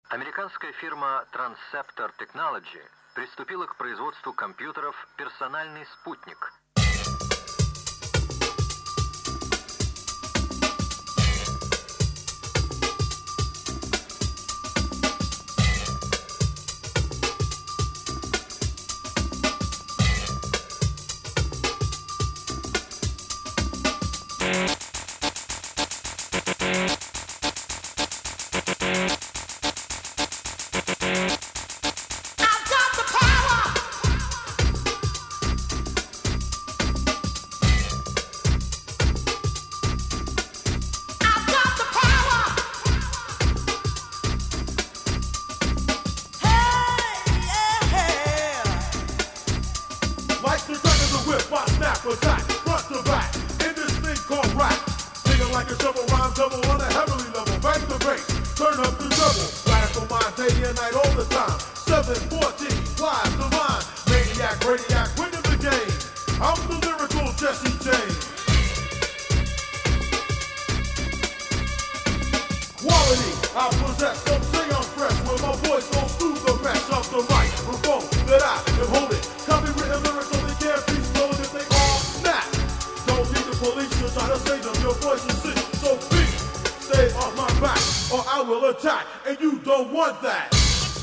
Американская фирма Transceptor Technology приступила к производству компьютеров «Персональный спутник». Attack, front to back, in this thing called rap. Singing like a shovel, rhyme double on a heavily level. Bang the bass, turn up the double. Radical mind, day and night, all the time. 714, flies the line. Maniac, radiac, winning the game. I'm the lyrical Jesse James. Quality, I possess, some say I'm fresh. When my voice goes through the mesh of the microphone that I am holding. Copywritten lyrics only can't be stolen if they all snap. Don't need the police to try to save them. Your voice is sick, so please stay off my back, or I will attack, and you don't want that.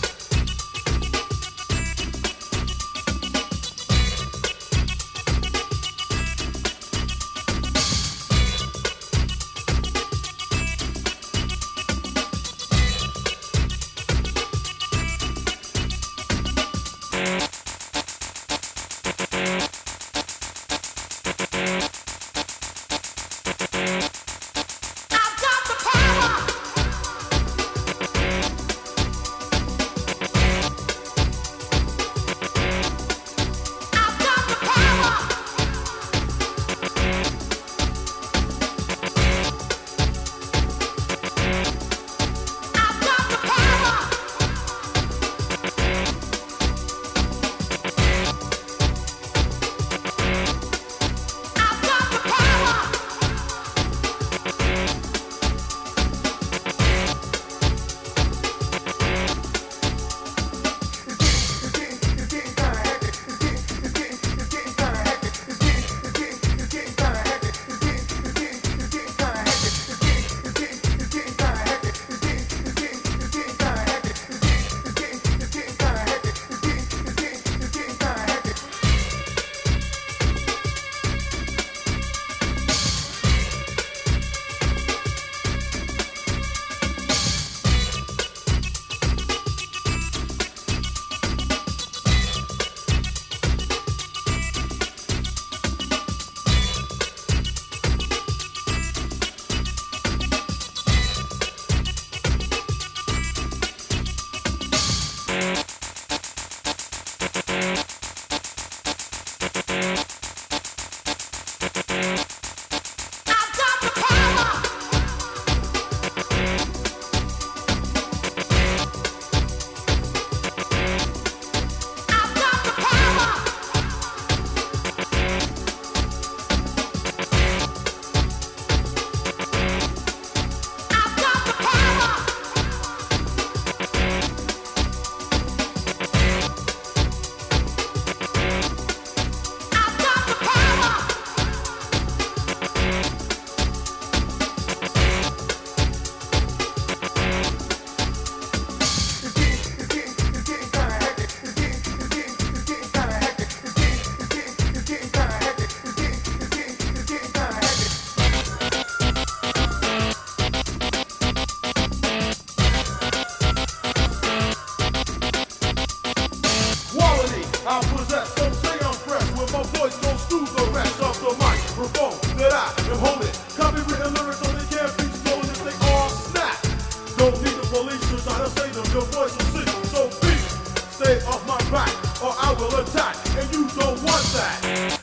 I possess, don't say I'm fresh. When my voice goes through the rest of the microphone that I am holding. Copywritten lyrics only can't be stolen if they all snap. Don't need the police to try to save them. Your voice is sick, so please stay off my back, or I will attack, and you don't want that.